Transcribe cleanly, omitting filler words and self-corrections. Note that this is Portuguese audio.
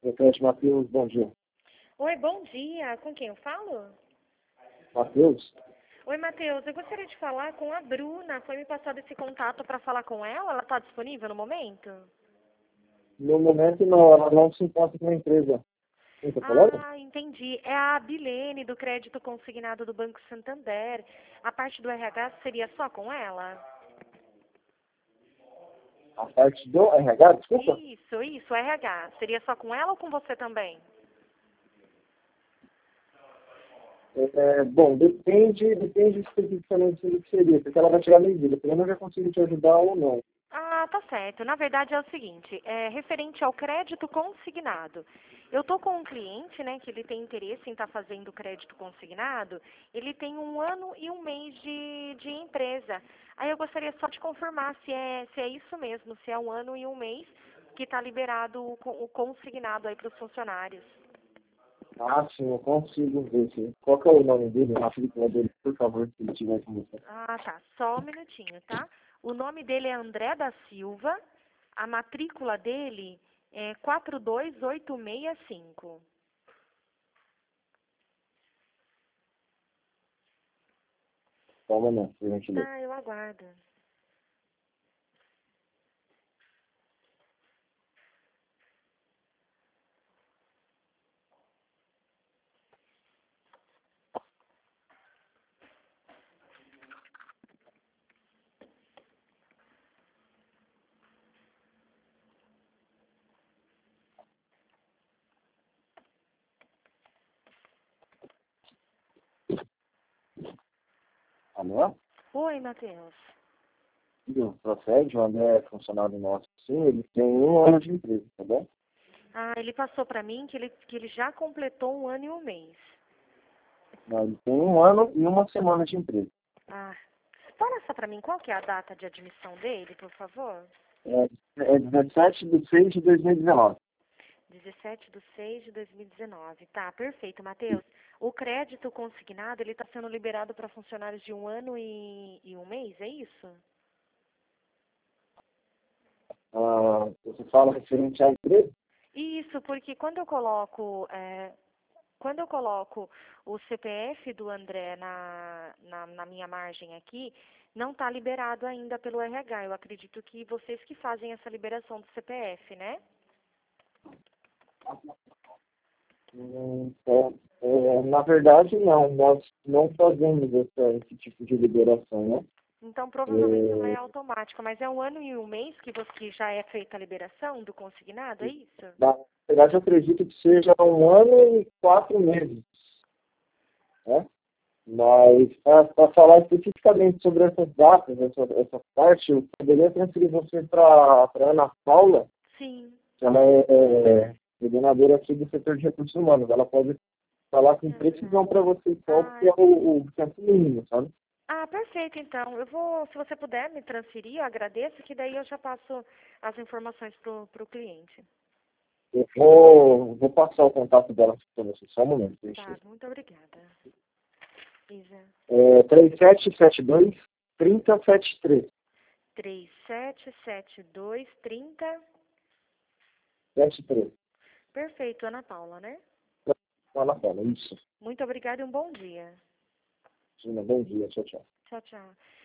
Secretário Matheus, bom dia. Oi, bom dia. Com quem eu falo? Matheus? Oi, Matheus. Eu gostaria de falar com a Bruna. Foi me passado esse contato para falar com ela? Ela está disponível no momento? No momento não, ela não se encontra com a empresa. Quem está falando? Ah, entendi. É a Bilene, do crédito consignado do Banco Santander. A parte do RH seria só com ela? A parte do RH, desculpa? Isso, RH. Seria só com ela ou com você também? Bom, depende especificamente do que seria, porque ela vai tirar medida, porque eu não já consigo te ajudar ou não. Ah, tá certo. Na verdade é o seguinte, referente ao crédito consignado. Eu tô com um cliente, né, que ele tem interesse em estar fazendo crédito consignado. Ele tem 1 ano e 1 mês de empresa. Aí eu gostaria só de confirmar se é isso mesmo, se é 1 ano e 1 mês que está liberado o consignado aí para os funcionários. Ah, sim, eu consigo ver, sim. Qual que é o nome dele? A matrícula dele, por favor, se ele tiver com você. Ah, tá. Só um minutinho, tá? O nome dele é André da Silva. A matrícula dele é 42865. Só um momento, pra gente ler. Tá, eu aguardo. Alô? Oi, Matheus. Sim, procede, o André é funcionário nosso, sim, ele tem 1 ano de empresa, tá bom? Ah, ele passou pra mim que ele já completou 1 ano e 1 mês. Não, ele tem 1 ano e 1 semana de empresa. Ah, fala só pra mim qual que é a data de admissão dele, por favor. É 17/6/2019. 17/6/2019. Tá, perfeito, Matheus. O crédito consignado, ele está sendo liberado para funcionários de 1 ano e 1 mês, é isso? Você fala referente à empresa? Isso, porque quando eu coloco o CPF do André na minha margem aqui, não está liberado ainda pelo RH. Eu acredito que vocês que fazem essa liberação do CPF, né? Na verdade, não. Nós não fazemos esse tipo de liberação, né? Então, provavelmente ela é automática, mas é 1 ano e 1 mês que já é feita a liberação do consignado, é isso? Na verdade, eu acredito que seja 1 ano e 4 meses, né? Mas, para falar especificamente sobre essas datas, essa parte, eu poderia transferir você para Ana Paula, Sim. que ela é coordenadora aqui do setor de recursos humanos. Ela pode falar com precisão para você qual que é o tempo mínimo, sabe? Ah, perfeito, então. Se você puder me transferir, eu agradeço, que daí eu já passo as informações pro cliente. Eu vou passar o contato dela para você, só um momento. Tá, muito obrigada. Isa. 3772-3073. 377230. 73. Perfeito, Ana Paula, né? Fala, fala, isso. Muito obrigada e um bom dia. Gina, bom dia, tchau, tchau. Tchau, tchau.